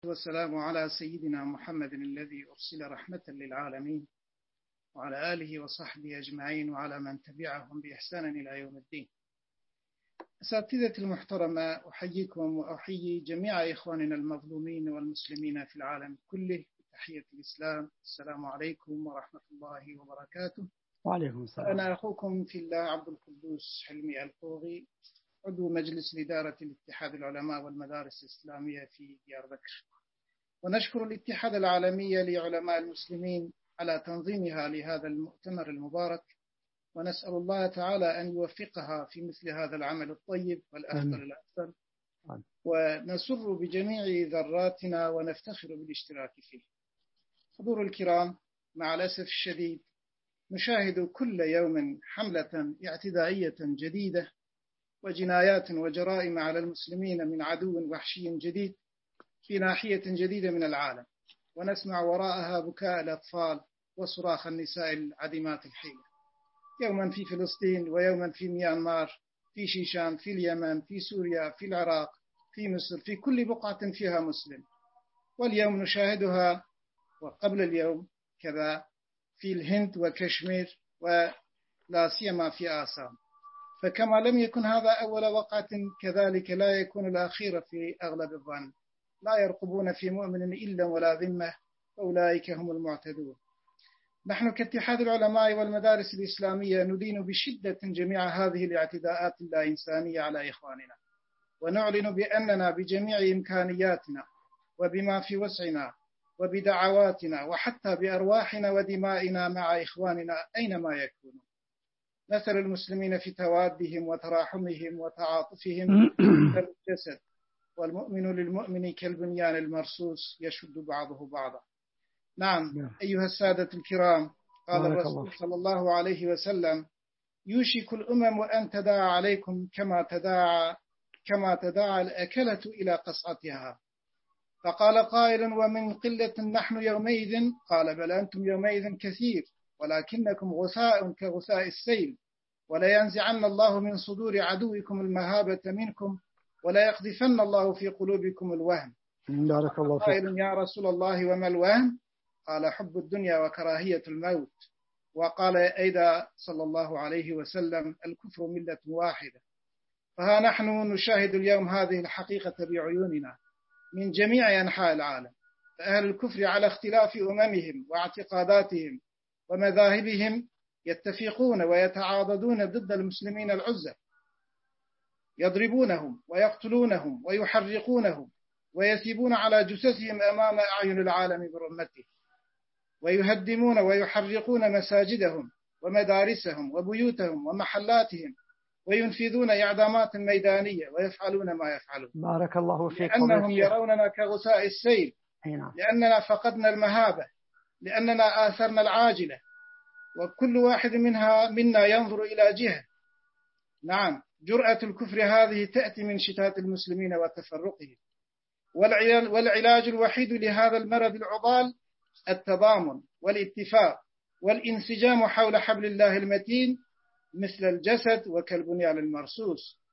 والسلام على سيدنا محمد الذي أرسل رحمة للعالمين وعلى آله وصحبه أجمعين وعلى من تبعهم بإحسان إلى يوم الدين. أساتذتي المحترمة، أحييكم وأحيي جميع إخواننا المظلومين والمسلمين في العالم كله بتحية الإسلام. السلام عليكم ورحمة الله وبركاته. وعليكم السلام. أنا أخوكم في الله عبد القدوس حلمي القوغي، عضو مجلس إدارة الاتحاد العلماء والمدارس الإسلامية في ديار بكر، ونشكر الاتحاد العالمي لعلماء المسلمين على تنظيمها لهذا المؤتمر المبارك، ونسأل الله تعالى أن يوفقها في مثل هذا العمل الطيب والأفضل الأفضل، ونسر بجميع ذراتنا ونفتخر بالاشتراك فيه. حضور الكرام، مع الأسف الشديد نشاهد كل يوم حملة اعتدائية جديدة وجنايات وجرائم على المسلمين من عدو وحشي جديد في ناحية جديدة من العالم، ونسمع وراءها بكاء الأطفال وصراخ النساء العديمات الحيلة، يوما في فلسطين ويوما في ميانمار، في شيشان، في اليمن، في سوريا، في العراق، في مصر، في كل بقعة فيها مسلم. واليوم نشاهدها وقبل اليوم كذا في الهند وكشمير، ولا سيما في آسام. فكما لم يكن هذا أول وقعة، كذلك لا يكون الأخير في أغلب الظن. لا يرقبون في مؤمن إلا ولا ذمة، أولئك هم المعتدون. نحن كاتحاد العلماء والمدارس الإسلامية ندين بشدة جميع هذه الاعتداءات اللا إنسانية على إخواننا، ونعلن بأننا بجميع إمكانياتنا وبما في وسعنا وبدعواتنا وحتى بأرواحنا ودمائنا مع إخواننا أينما يكونوا. مثل المسلمين في توادهم وتراحمهم وتعاطفهم كالجسد، والمؤمن للمؤمن كالبنيان المرصوص يشد بعضه بعضا. نعم أيها السادة الكرام، قال الرسول صلى الله عليه وسلم: يوشك الأمم أن تداعى عليكم كما تداعى الأكلة إلى قصعتها. فقال قائل: ومن قلة نحن يومئذ؟ قال: بل أنتم يومئذ كثير، ولكنكم غثاء كغثاء السيل، ولا ينزعن الله من صدور عدوكم المهابة منكم، ولا يقذفن الله في قلوبكم الوهن. بارك الله فيك. قائل: يا رسول الله وما الوهن؟ قال: حب الدنيا وكراهية الموت. وقال أيضا صلى الله عليه وسلم: الكفر ملة واحدة. فها نحن نشاهد اليوم هذه الحقيقة بعيوننا من جميع أنحاء العالم، فأهل الكفر على اختلاف أممهم واعتقاداتهم ومذاهبهم يتفقون ويتعاضدون ضد المسلمين العزة، يضربونهم ويقتلونهم ويحرقونهم ويسيبون على جثثهم أمام أعين العالم برمته، ويهدمون ويحرقون مساجدهم ومدارسهم وبيوتهم ومحلاتهم، وينفذون إعدامات ميدانية ويفعلون ما يفعلون. بارك الله فيك. لأنهم يروننا كغثاء السيل، لأننا فقدنا المهابة، لأننا آثرنا العاجلة، وكل واحد منا ينظر إلى جهة. نعم، جرأة الكفر هذه تأتي من شتات المسلمين وتفرقهم، والعلاج الوحيد لهذا المرض العضال التضامن والاتفاق والانسجام حول حبل الله المتين مثل الجسد وكالبنيان المرصوص.